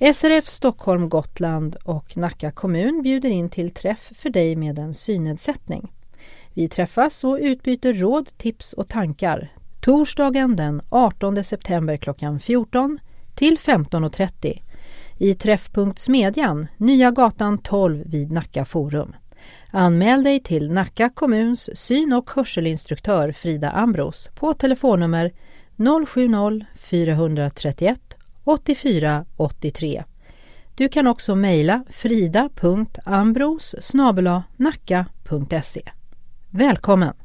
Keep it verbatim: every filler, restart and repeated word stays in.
S R F Stockholm Gotland och Nacka kommun bjuder in till träff för dig med en synnedsättning. Vi träffas och utbyter råd, tips och tankar torsdagen den artonde september klockan fjorton till femton och trettio i Träffpunkt Smedjan, Nya gatan tolv vid Nacka forum. Anmäl dig till Nacka kommuns syn- och hörselinstruktör Frida Ambros på telefonnummer noll sju noll fyra tre ett åtta fyra åtta tre. Du kan också mejla frida punkt ambros snabel-a nacka punkt se. Välkommen!